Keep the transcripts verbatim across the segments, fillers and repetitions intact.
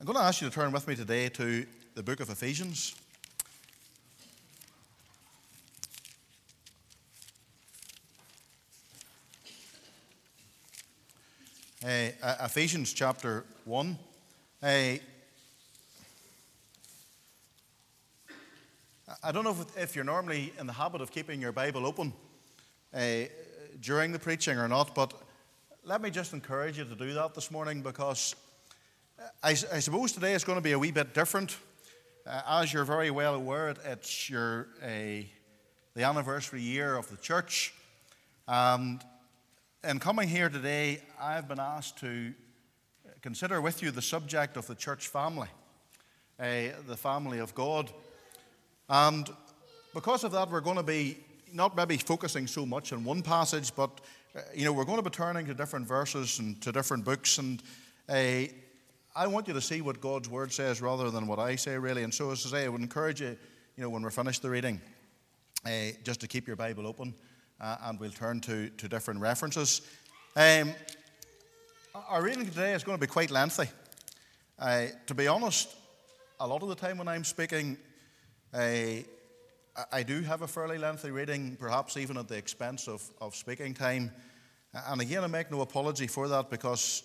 I'm going to ask you to turn with me today to the book of Ephesians. Uh, Ephesians chapter one. Uh, I don't know if, if you're normally in the habit of keeping your Bible open uh, during the preaching or not, but let me just encourage you to do that this morning, because I, I suppose today is going to be a wee bit different. Uh, as you're very well aware, it's your uh, the anniversary year of the church, and in coming here today, I've been asked to consider with you the subject of the church family, uh, the family of God. And because of that, we're going to be not maybe focusing so much on one passage, but uh, you know, we're going to be turning to different verses and to different books. And uh, I want you to see what God's Word says rather than what I say, really. And so, as I say, I would encourage you, you know, when we're finished the reading, uh, just to keep your Bible open. Uh, and we'll turn to, to different references. Um, our reading today is going to be quite lengthy. Uh, to be honest, a lot of the time when I'm speaking, uh, I do have a fairly lengthy reading, perhaps even at the expense of, of speaking time. And again, I make no apology for that, because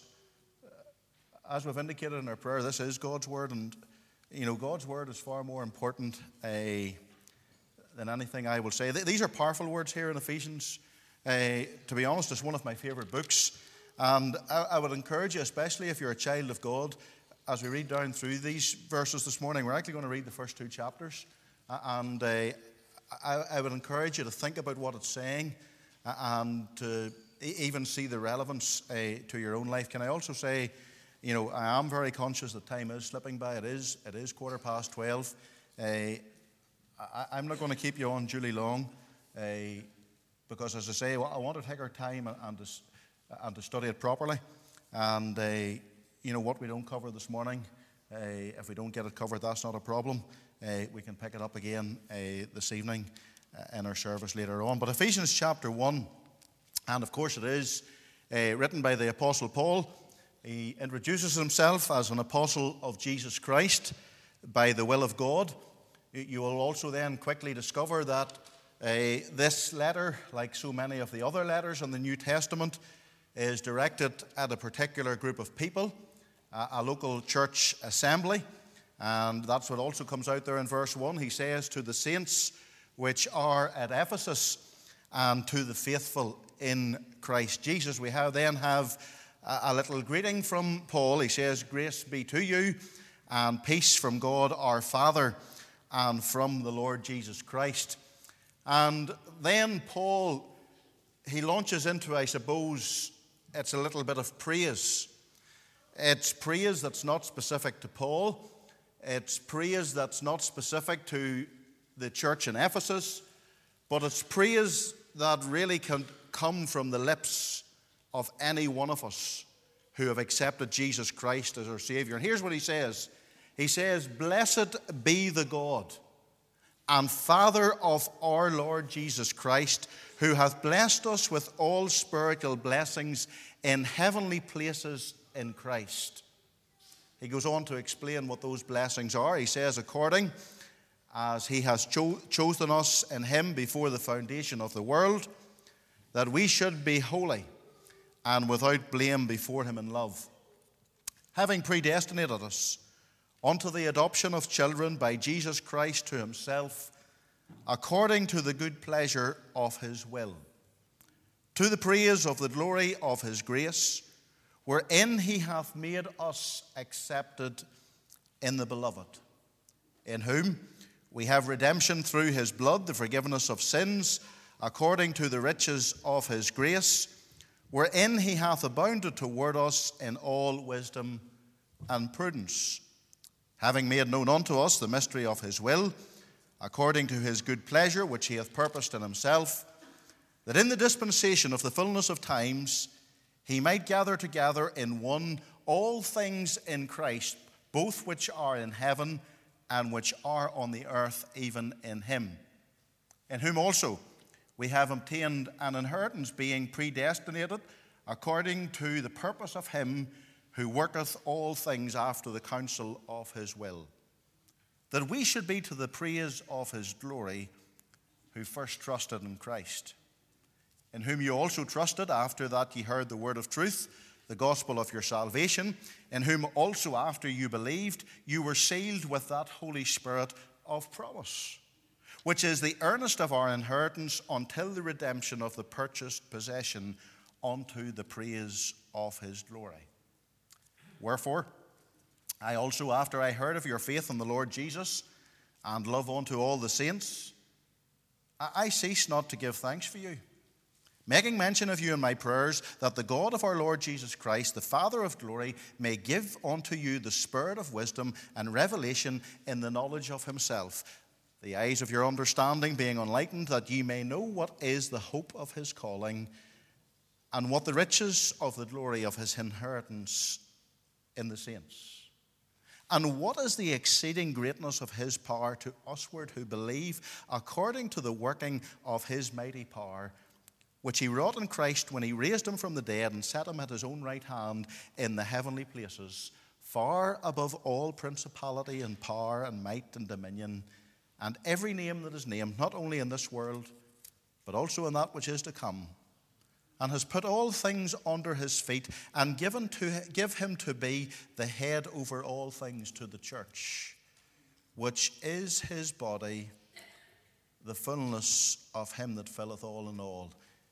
as we've indicated in our prayer, this is God's Word, and you know, God's Word is far more important uh, than anything I will say. These are powerful words here in Ephesians. Uh, to be honest, it's one of my favourite books. And I, I would encourage you, especially if you're a child of God, as we read down through these verses this morning, we're actually going to read the first two chapters. Uh, and uh, I, I would encourage you to think about what it's saying uh, and to e- even see the relevance uh, to your own life. Can I also say, you know, I am very conscious that time is slipping by. It is, it is quarter past twelve. Uh, I, I'm not going to keep you on duly long, uh, because, as I say, I want to take our time and, and, to, and to study it properly. And, uh, you know, what we don't cover this morning, uh, if we don't get it covered, that's not a problem. Uh, we can pick it up again uh, this evening uh, in our service later on. But Ephesians chapter one, and of course it is uh, written by the Apostle Paul. He introduces himself as an apostle of Jesus Christ by the will of God. You will also then quickly discover that uh, this letter, like so many of the other letters in the New Testament, is directed at a particular group of people, uh, a local church assembly. And that's what also comes out there in verse one. He says, "To the saints which are at Ephesus, and to the faithful in Christ Jesus." We have then have a, a little greeting from Paul. He says, "Grace be to you, and peace from God our Father, and from the Lord Jesus Christ." And then Paul, he launches into, I suppose, it's a little bit of praise. It's praise that's not specific to Paul. It's praise that's not specific to the church in Ephesus. But it's praise that really can come from the lips of any one of us who have accepted Jesus Christ as our Savior. And here's what he says. He says, "Blessed be the God and Father of our Lord Jesus Christ, who hath blessed us with all spiritual blessings in heavenly places in Christ." He goes on to explain what those blessings are. He says, "According as he has cho- chosen us in him before the foundation of the world, that we should be holy and without blame before him in love, having predestinated us unto the adoption of children by Jesus Christ to himself, according to the good pleasure of his will, to the praise of the glory of his grace, wherein he hath made us accepted in the beloved, in whom we have redemption through his blood, the forgiveness of sins, according to the riches of his grace, wherein he hath abounded toward us in all wisdom and prudence, having made known unto us the mystery of his will, according to his good pleasure, which he hath purposed in himself, that in the dispensation of the fullness of times he might gather together in one all things in Christ, both which are in heaven and which are on the earth, even in him, in whom also we have obtained an inheritance, being predestinated according to the purpose of him who worketh all things after the counsel of his will, that we should be to the praise of his glory, who first trusted in Christ, in whom you also trusted after that ye heard the word of truth, the gospel of your salvation, in whom also after you believed, you were sealed with that Holy Spirit of promise, which is the earnest of our inheritance until the redemption of the purchased possession unto the praise of his glory. Wherefore, I also, after I heard of your faith in the Lord Jesus and love unto all the saints, I cease not to give thanks for you, making mention of you in my prayers, that the God of our Lord Jesus Christ, the Father of glory, may give unto you the spirit of wisdom and revelation in the knowledge of himself, the eyes of your understanding being enlightened, that ye may know what is the hope of his calling, and what the riches of the glory of his inheritance in the saints, and what is the exceeding greatness of his power to usward who believe, according to the working of his mighty power, which he wrought in Christ when he raised him from the dead and set him at his own right hand in the heavenly places, far above all principality and power and might and dominion, and every name that is named, not only in this world, but also in that which is to come, and has put all things under his feet, and given to give him to be the head over all things to the church, which is his body, the fullness of him that filleth all in all.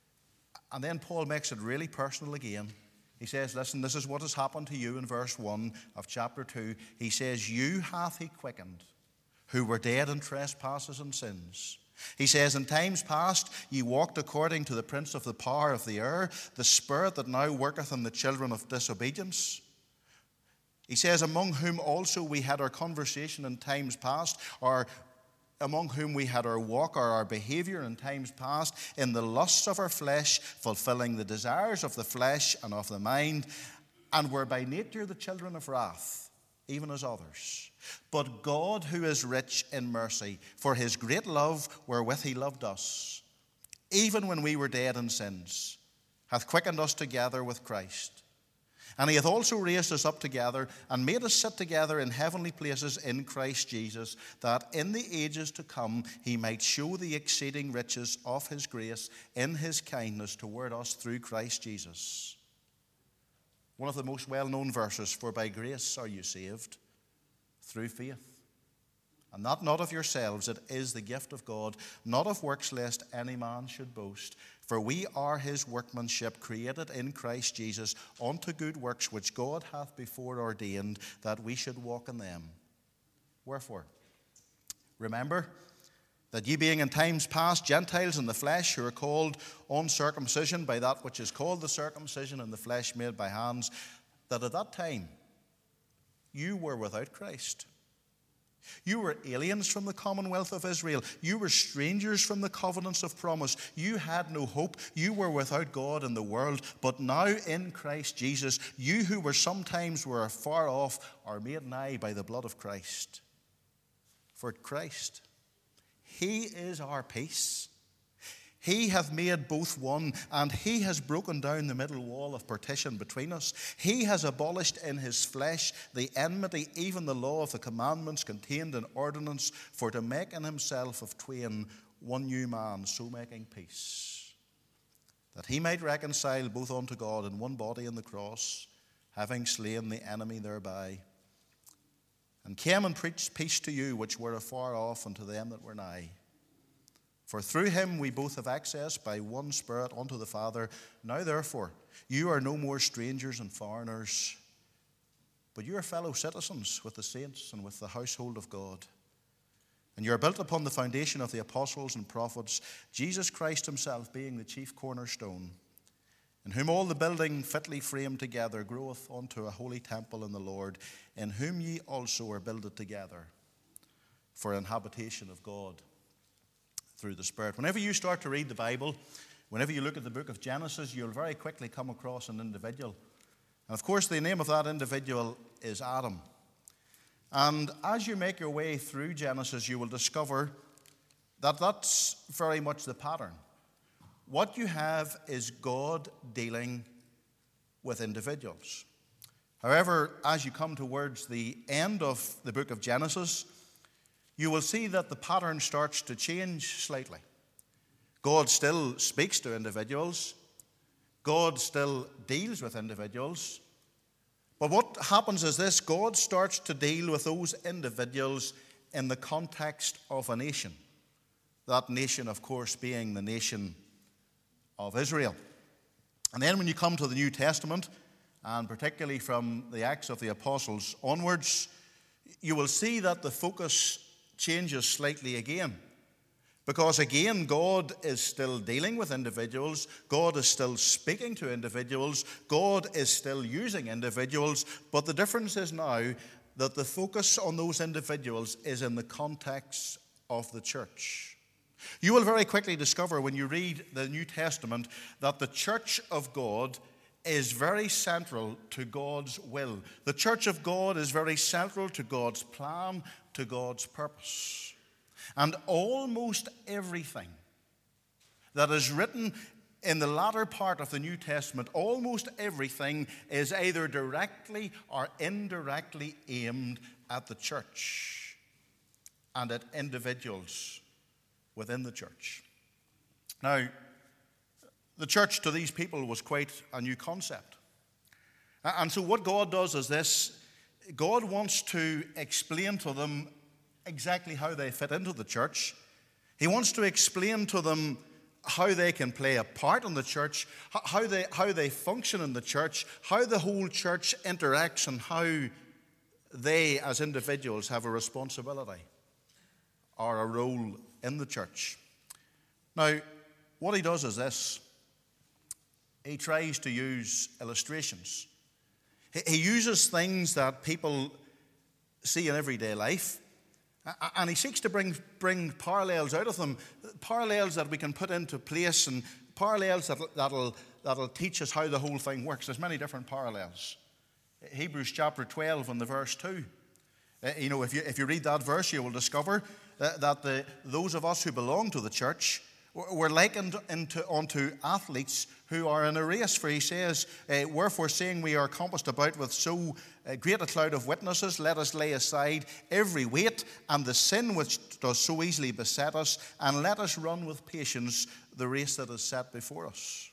And then Paul makes it really personal again. He says, listen, this is what has happened to you in verse one of chapter two. He says, you hath he quickened, who were dead in trespasses and sins. He says, in times past ye walked according to the prince of the power of the air, the spirit that now worketh in the children of disobedience. He says, among whom also we had our conversation in times past, or among whom we had our walk or our behavior in times past, in the lusts of our flesh, fulfilling the desires of the flesh and of the mind, and were by nature the children of wrath, even as others. But God, who is rich in mercy, for his great love wherewith he loved us, even when we were dead in sins, hath quickened us together with Christ. And he hath also raised us up together, and made us sit together in heavenly places in Christ Jesus, that in the ages to come he might show the exceeding riches of his grace in his kindness toward us through Christ Jesus. One of the most well-known verses, for by grace are you saved, through faith. And that not of yourselves, it is the gift of God, not of works, lest any man should boast. For we are his workmanship, created in Christ Jesus, unto good works, which God hath before ordained, that we should walk in them. Wherefore, remember that ye being in times past Gentiles in the flesh, who are called uncircumcision by that which is called the circumcision in the flesh made by hands, that at that time you were without Christ. You were aliens from the commonwealth of Israel. You were strangers from the covenants of promise. You had no hope. You were without God in the world. But now in Christ Jesus, you who were sometimes were far off are made nigh by the blood of Christ. For Christ, he is our peace. He hath made both one, and he has broken down the middle wall of partition between us. He has abolished in his flesh the enmity, even the law of the commandments contained in ordinance, for to make in himself of twain one new man, so making peace, that he might reconcile both unto God in one body in the cross, having slain the enemy thereby, and came and preached peace to you which were afar off, and to them that were nigh. For through him we both have access by one Spirit unto the Father. Now therefore, you are no more strangers and foreigners, but you are fellow citizens with the saints and with the household of God. And you are built upon the foundation of the apostles and prophets, Jesus Christ himself being the chief cornerstone, in whom all the building fitly framed together groweth unto a holy temple in the Lord, in whom ye also are builded together for an habitation of God through the Spirit. Whenever you start to read the Bible, whenever you look at the book of Genesis, you'll very quickly come across an individual. And of course, the name of that individual is Adam. And as you make your way through Genesis, you will discover that that's very much the pattern. What you have is God dealing with individuals. However, as you come towards the end of the book of Genesis, you will see that the pattern starts to change slightly. God still speaks to individuals. God still deals with individuals. But what happens is this: God starts to deal with those individuals in the context of a nation. That nation, of course, being the nation of Israel. And then when you come to the New Testament, and particularly from the Acts of the Apostles onwards, you will see that the focus changes slightly again. Because again, God is still dealing with individuals. God is still speaking to individuals. God is still using individuals. But the difference is now that the focus on those individuals is in the context of the church. You will very quickly discover when you read the New Testament that the church of God is very central to God's will. The church of God is very central to God's plan, to God's purpose. And almost everything that is written in the latter part of the New Testament, almost everything is either directly or indirectly aimed at the church and at individuals within the church. Now, the church to these people was quite a new concept. And so what God does is this: God wants to explain to them exactly how they fit into the church. He wants to explain to them how they can play a part in the church, how they, how they function in the church, how the whole church interacts, and how they as individuals have a responsibility or a role in the church. Now, what he does is this: he tries to use illustrations. He uses things that people see in everyday life, and he seeks to bring, bring parallels out of them, parallels that we can put into place, and parallels that, that'll, that'll teach us how the whole thing works. There's many different parallels. Hebrews chapter twelve and the verse two. You know, if you, if you read that verse, you will discover that, that the, those of us who belong to the church, we're likened into, unto athletes who are in a race. For he says, uh, wherefore, seeing we are compassed about with so uh, great a cloud of witnesses, let us lay aside every weight and the sin which does so easily beset us, and let us run with patience the race that is set before us.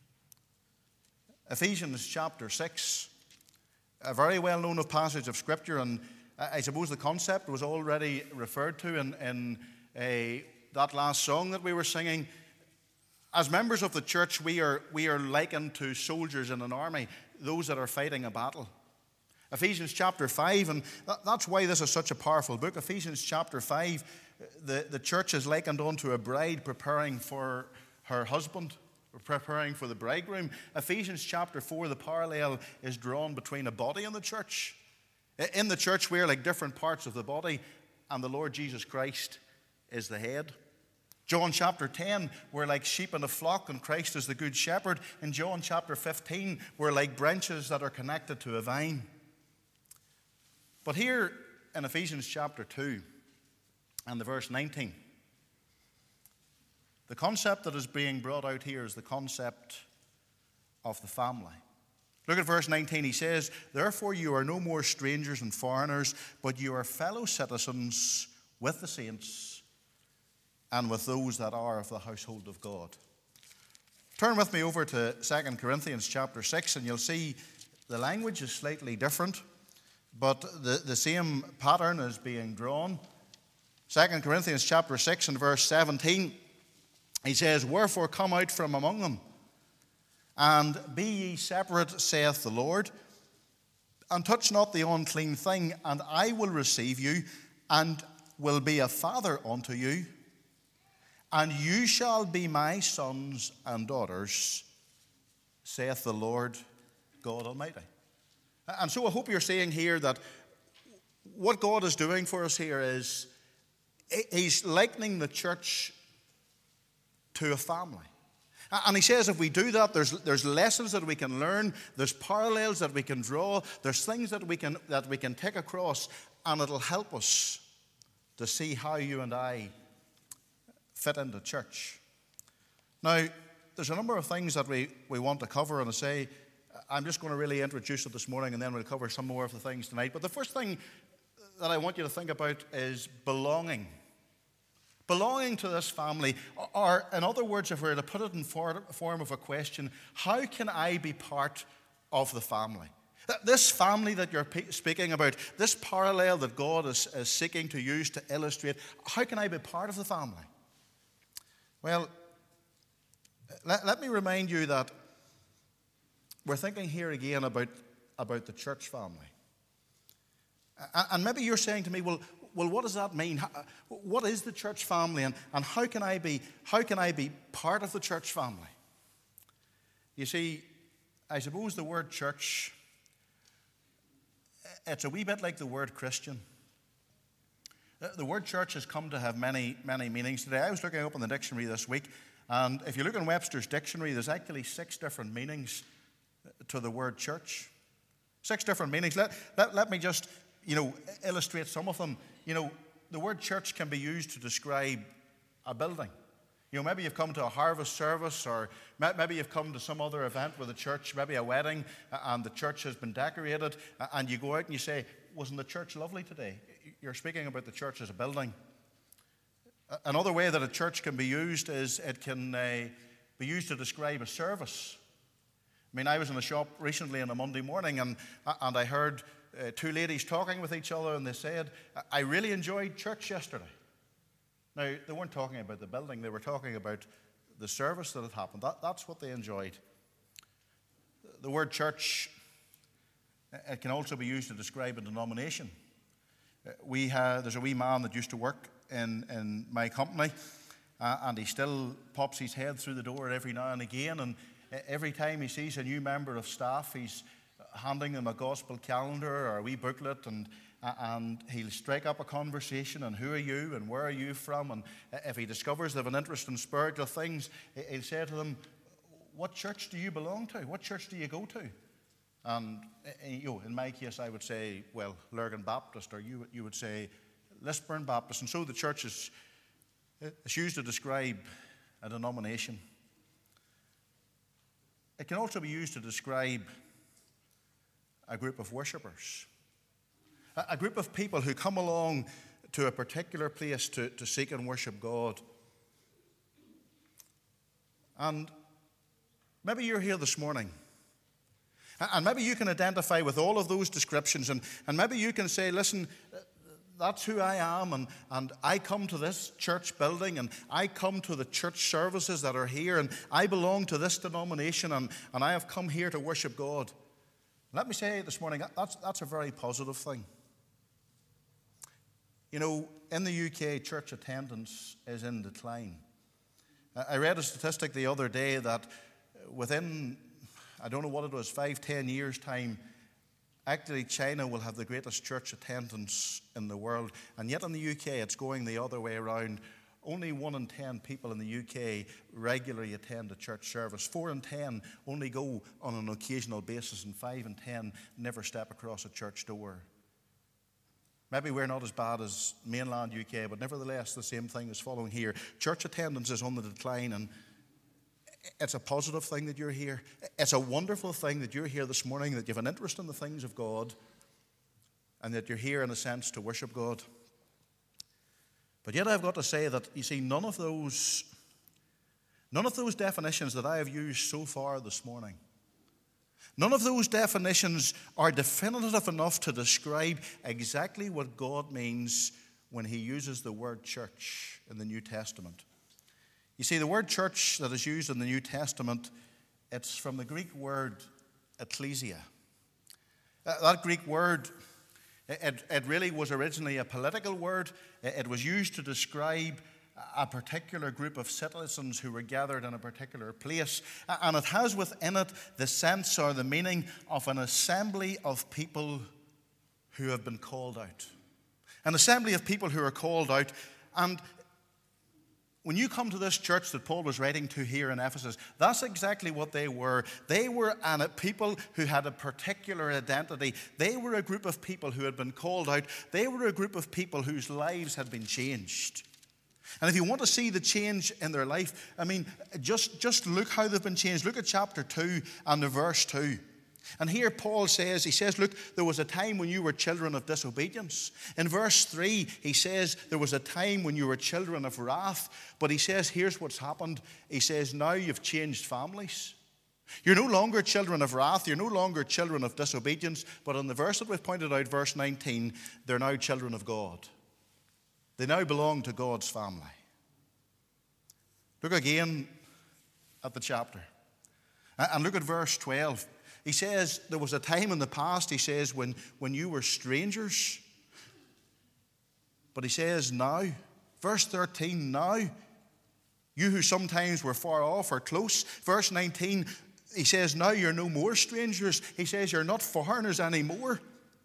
Ephesians chapter six, a very well-known passage of Scripture, and I suppose the concept was already referred to in, in a that last song that we were singing. As members of the church, we are, we are likened to soldiers in an army, those that are fighting a battle. Ephesians chapter five, and that, that's why this is such a powerful book. Ephesians chapter five, the, the church is likened unto a bride preparing for her husband, preparing for the bridegroom. Ephesians chapter four, the parallel is drawn between a body and the church. In the church, we are like different parts of the body, and the Lord Jesus Christ is the head. John chapter ten, we're like sheep in a flock, and Christ is the good shepherd. In John chapter fifteen, we're like branches that are connected to a vine. But here in Ephesians chapter two and the verse nineteen, the concept that is being brought out here is the concept of the family. Look at verse nineteen. He says, therefore you are no more strangers and foreigners, but you are fellow citizens with the saints and with those that are of the household of God. Turn with me over to Second Corinthians chapter six, and you'll see the language is slightly different, but the, the same pattern is being drawn. Second Corinthians chapter six and verse seventeen, he says, wherefore come out from among them, and be ye separate, saith the Lord, and touch not the unclean thing, and I will receive you, and will be a father unto you, and you shall be my sons and daughters, saith the Lord God Almighty. And so I hope you're seeing here that what God is doing for us here is he's likening the church to a family. And he says if we do that, there's, there's lessons that we can learn, there's parallels that we can draw, there's things that we can, that we can take across, and it'll help us to see how you and I fit into church. Now, there's a number of things that we, we want to cover, and I say, I'm just going to really introduce it this morning, and then we'll cover some more of the things tonight. But the first thing that I want you to think about is belonging. Belonging to this family, or in other words, if we were to put it in form of a question, how can I be part of the family? This family that you're speaking about, this parallel that God is, is seeking to use to illustrate, how can I be part of the family? Well, let, let me remind you that we're thinking here again about, about the church family. And, and maybe you're saying to me, well, well, what does that mean? How, what is the church family, and, and how can I be, how can I be part of the church family? You see, I suppose the word church, it's a wee bit like the word Christian. The word church has come to have many, many meanings today. I was looking up in the dictionary this week, and if you look in Webster's dictionary, there's actually six different meanings to the word church. Six different meanings. Let, let, let me just, you know, illustrate some of them. You know, the word church can be used to describe a building. You know, maybe you've come to a harvest service, or maybe you've come to some other event with a church, maybe a wedding, and the church has been decorated, and you go out and you say, wasn't the church lovely today? You're speaking about the church as a building. Another way that a church can be used is it can uh, be used to describe a service. I mean, I was in a shop recently on a Monday morning, and, and I heard uh, two ladies talking with each other, and they said, I really enjoyed church yesterday. Now, they weren't talking about the building, they were talking about the service that had happened. That, that's what they enjoyed. The word church, it can also be used to describe a denomination. We have, there's a wee man that used to work in, in my company, uh, and he still pops his head through the door every now and again, and every time he sees a new member of staff, he's handing them a gospel calendar or a wee booklet, and and he'll strike up a conversation, and who are you, and where are you from? And if he discovers they have an interest in spiritual things, he'll say to them, what church do you belong to? What church do you go to? And you know, in my case, I would say, well, Lurgan Baptist, or you, you would say Lisburn Baptist. And so the church is it's used to describe a denomination. It can also be used to describe a group of worshippers. A group of people who come along to a particular place to, to seek and worship God. And maybe you're here this morning, and maybe you can identify with all of those descriptions, and, and maybe you can say, listen, that's who I am, and, and I come to this church building, and I come to the church services that are here, and I belong to this denomination, and, and I have come here to worship God. Let me say this morning, that's, that's a very positive thing. You know, in the U K, church attendance is in decline. I read a statistic the other day that within, I don't know what it was, five, ten years' time, actually China will have the greatest church attendance in the world. And yet in the U K, it's going the other way around. Only one in ten people in the U K regularly attend a church service. Four in ten only go on an occasional basis, and five in ten never step across a church door. Maybe we're not as bad as mainland U K, but nevertheless, the same thing is following here. Church attendance is on the decline, and it's a positive thing that you're here. It's a wonderful thing that you're here this morning, that you have an interest in the things of God, and that you're here, in a sense, to worship God. But yet I've got to say that, you see, none of those, none of those definitions that I have used so far this morning, none of those definitions are definitive enough to describe exactly what God means when he uses the word church in the New Testament. You see, the word church that is used in the New Testament, it's from the Greek word ecclesia. That Greek word, it, it really was originally a political word. It was used to describe a particular group of citizens who were gathered in a particular place. And it has within it the sense or the meaning of an assembly of people who have been called out. An assembly of people who are called out. And when you come to this church that Paul was writing to here in Ephesus, that's exactly what they were. They were a people who had a particular identity. They were a group of people who had been called out. They were a group of people whose lives had been changed. And if you want to see the change in their life, I mean, just, just look how they've been changed. Look at chapter two and the verse two. And here Paul says, he says, look, there was a time when you were children of disobedience. In verse three, he says, there was a time when you were children of wrath. But he says, here's what's happened. He says, now you've changed families. You're no longer children of wrath. You're no longer children of disobedience. But in the verse that we've pointed out, verse nineteen, they're now children of God. They now belong to God's family. Look again at the chapter. And look at verse twelve. He says, there was a time in the past, he says, when, when you were strangers. But he says, now, verse thirteen, now, you who sometimes were far off are close. Verse nineteen, he says, now you're no more strangers. He says, you're not foreigners anymore.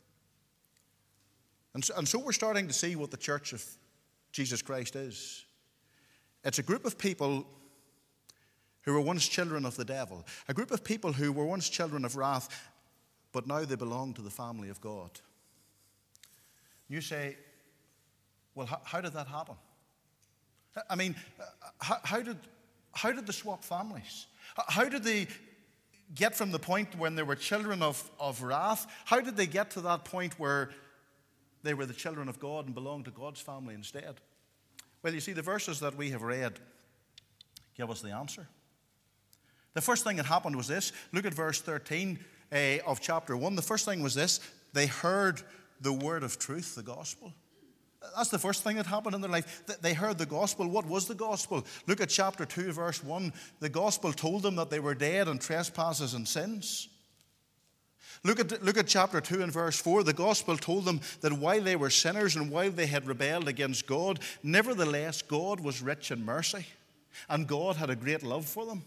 And so, and so we're starting to see what the church of Jesus Christ is. It's a group of people who were once children of the devil, a group of people who were once children of wrath, but now they belong to the family of God. You say, well, how, how did that happen? I mean, how, how did how did they swap families? How did they get from the point when they were children of, of wrath? How did they get to that point where they were the children of God and belonged to God's family instead? Well, you see, the verses that we have read give us the answer. The first thing that happened was this. Look at verse thirteen uh, of chapter one. The first thing was this. They heard the word of truth, the gospel. That's the first thing that happened in their life. They heard the gospel. What was the gospel? Look at chapter two, verse one. The gospel told them that they were dead in trespasses and sins. Look at, look at chapter two and verse four. The gospel told them that while they were sinners and while they had rebelled against God, nevertheless God was rich in mercy and God had a great love for them.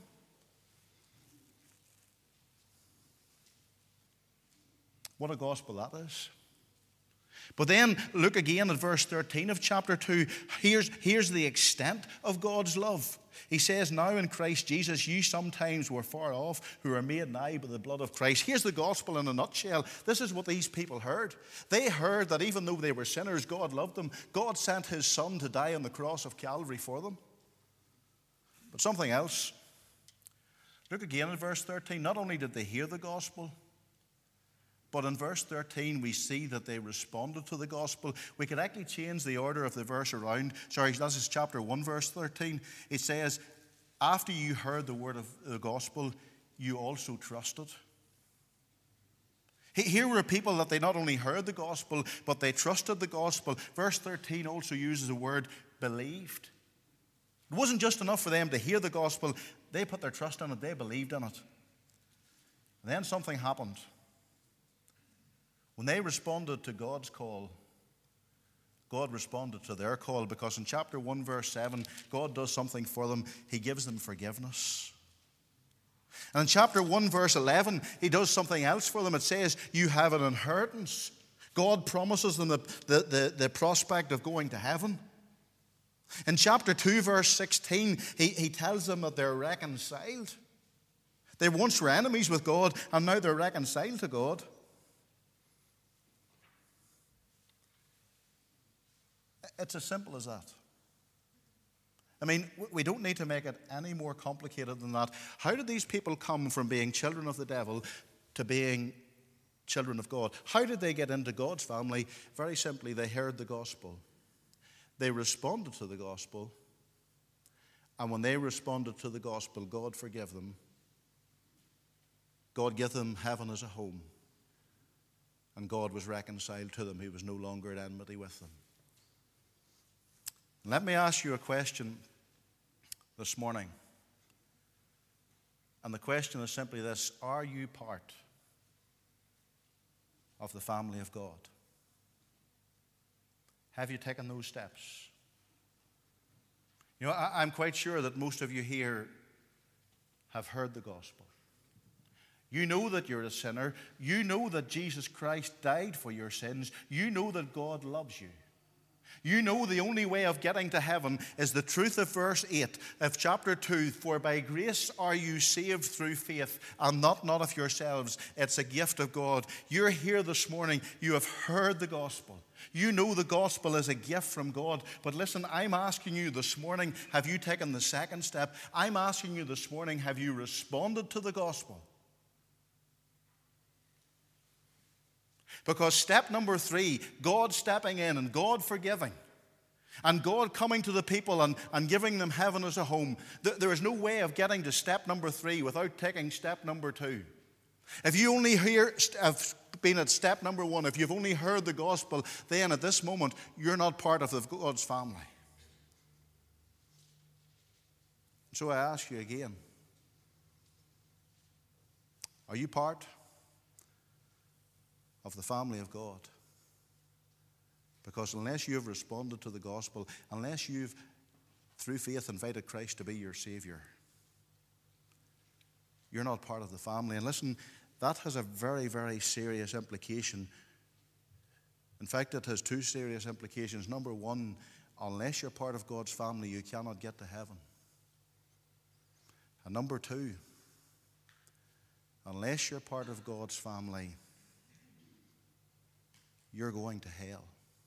What a gospel that is. But then look again at verse thirteen of chapter two. Here's, here's the extent of God's love. He says, now in Christ Jesus, you sometimes were far off, who are made nigh by the blood of Christ. Here's the gospel in a nutshell. This is what these people heard. They heard that even though they were sinners, God loved them. God sent his Son to die on the cross of Calvary for them. But something else. Look again at verse thirteen. Not only did they hear the gospel, but in verse thirteen, we see that they responded to the gospel. We could actually change the order of the verse around. Sorry, this is chapter one, verse thirteen. It says, after you heard the word of the gospel, you also trusted. Here were people that they not only heard the gospel, but they trusted the gospel. Verse thirteen also uses the word believed. It wasn't just enough for them to hear the gospel. They put their trust in it. They believed in it. And then something happened. When they responded to God's call, God responded to their call, because in chapter one, verse seven, God does something for them. He gives them forgiveness. And in chapter one, verse eleven, he does something else for them. It says, you have an inheritance. God promises them the, the, the, the prospect of going to heaven. In chapter two, verse sixteen, he, he tells them that they're reconciled. They once were enemies with God, and now they're reconciled to God. It's as simple as that. I mean, we don't need to make it any more complicated than that. How did these people come from being children of the devil to being children of God? How did they get into God's family? Very simply, they heard the gospel. They responded to the gospel. And when they responded to the gospel, God forgave them. God gave them heaven as a home. And God was reconciled to them. He was no longer at enmity with them. Let me ask you a question this morning. And the question is simply this: are you part of the family of God? Have you taken those steps? You know, I, I'm quite sure that most of you here have heard the gospel. You know that you're a sinner. You know that Jesus Christ died for your sins. You know that God loves you. You know the only way of getting to heaven is the truth of verse eight of chapter two. For by grace are you saved through faith, and not, not of yourselves. It's a gift of God. You're here this morning. You have heard the gospel. You know the gospel is a gift from God. But listen, I'm asking you this morning, have you taken the second step? I'm asking you this morning, have you responded to the gospel? Because step number three, God stepping in and God forgiving, and God coming to the people and, and giving them heaven as a home. Th- there is no way of getting to step number three without taking step number two. If you only hear, have been at step number one, if you've only heard the gospel, then at this moment, you're not part of the God's family. So I ask you again, are you part of the family of God? Because unless you have responded to the gospel, unless you've, through faith, invited Christ to be your Savior, you're not part of the family. And listen, that has a very, very serious implication. In fact, it has two serious implications. Number one, unless you're part of God's family, you cannot get to heaven. And number two, unless you're part of God's family, you're going to hell.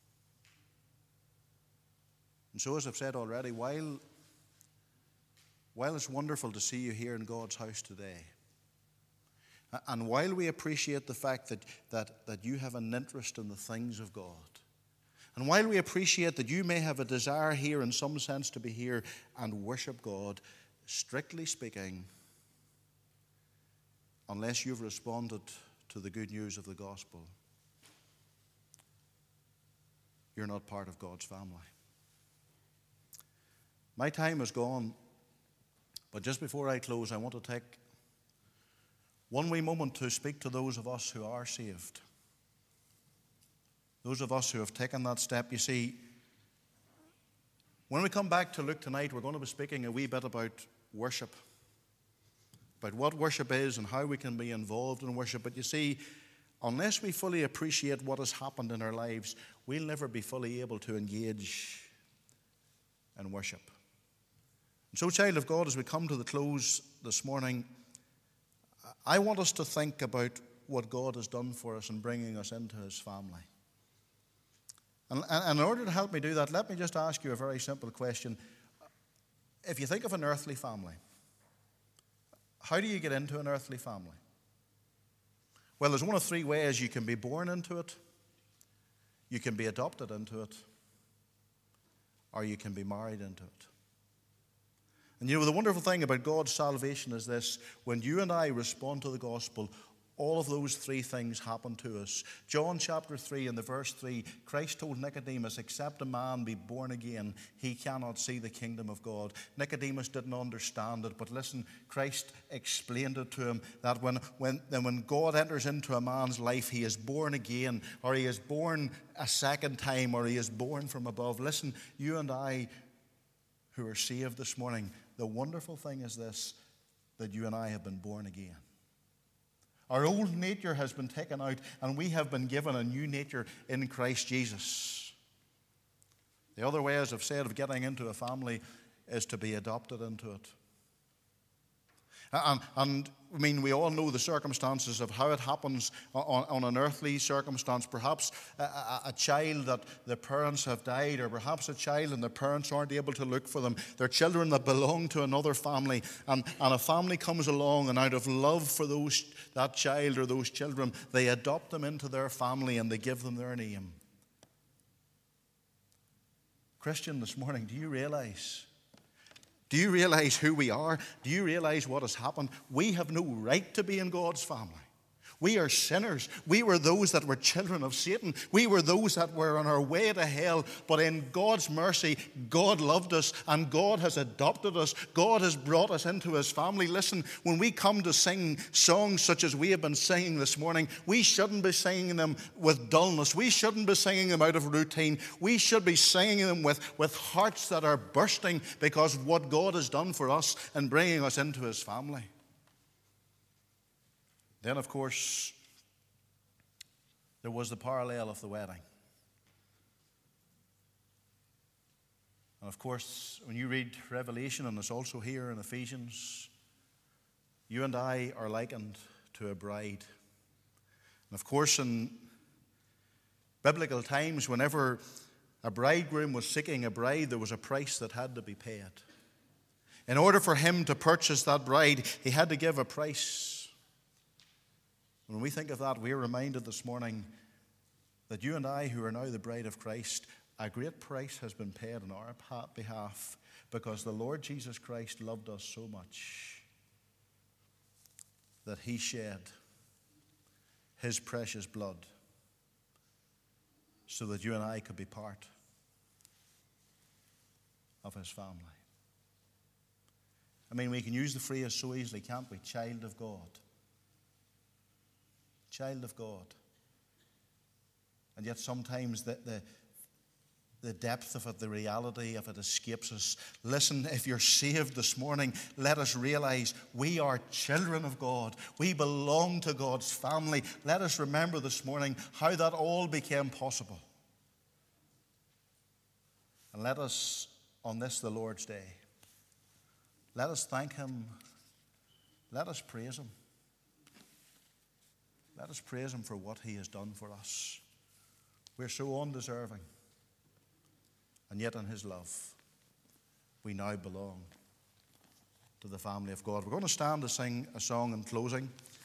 And so, as I've said already, while, while it's wonderful to see you here in God's house today, and while we appreciate the fact that, that, that you have an interest in the things of God, and while we appreciate that you may have a desire here in some sense to be here and worship God, strictly speaking, unless you've responded to the good news of the gospel, you're not part of God's family. My time is gone, but just before I close, I want to take one wee moment to speak to those of us who are saved. Those of us who have taken that step. You see, when we come back to Luke tonight, we're going to be speaking a wee bit about worship, about what worship is and how we can be involved in worship. But you see, unless we fully appreciate what has happened in our lives, we'll never be fully able to engage in worship. And so, child of God, as we come to the close this morning, I want us to think about what God has done for us in bringing us into His family. And, and in order to help me do that, let me just ask you a very simple question. If you think of an earthly family, how do you get into an earthly family? Well, there's one of three ways. You can be born into it, you can be adopted into it, or you can be married into it. And you know, the wonderful thing about God's salvation is this: when you and I respond to the gospel, all of those three things happen to us. John chapter three and the verse three, Christ told Nicodemus, except a man be born again, he cannot see the kingdom of God. Nicodemus didn't understand it, but listen, Christ explained it to him, that when, when, then when God enters into a man's life, he is born again, or he is born a second time, or he is born from above. Listen, you and I who are saved this morning, the wonderful thing is this, that you and I have been born again. Our old nature has been taken out, and we have been given a new nature in Christ Jesus. The other way, as I've said, of getting into a family is to be adopted into it. And, and I mean, we all know the circumstances of how it happens on, on an earthly circumstance. Perhaps a, a, a child that the parents have died, or perhaps a child and the parents aren't able to look for them. They're children that belong to another family, and, and a family comes along, and out of love for those that child or those children, they adopt them into their family and they give them their name. Christian, this morning, do you realize? Do you realize who we are? Do you realize what has happened? We have no right to be in God's family. We are sinners. We were those that were children of Satan. We were those that were on our way to hell. But in God's mercy, God loved us, and God has adopted us. God has brought us into His family. Listen, when we come to sing songs such as we have been singing this morning, we shouldn't be singing them with dullness. We shouldn't be singing them out of routine. We should be singing them with, with hearts that are bursting because of what God has done for us in bringing us into His family. Then, of course, there was the parallel of the wedding. And of course, when you read Revelation, and it's also here in Ephesians, you and I are likened to a bride. And of course, in biblical times, whenever a bridegroom was seeking a bride, there was a price that had to be paid. In order for him to purchase that bride, he had to give a price. When we think of that, we're reminded this morning that you and I, who are now the bride of Christ, a great price has been paid on our behalf, because the Lord Jesus Christ loved us so much that he shed his precious blood so that you and I could be part of his family. I mean, we can use the phrase so easily, can't we? Child of God. Child of God. And yet sometimes the, the, the depth of it, the reality of it escapes us. Listen, if you're saved this morning, let us realize we are children of God. We belong to God's family. Let us remember this morning how that all became possible. And let us, on this, the Lord's Day, let us thank him. Let us praise him. Let us praise him for what he has done for us. We're so undeserving. And yet in his love, we now belong to the family of God. We're going to stand to sing a song in closing.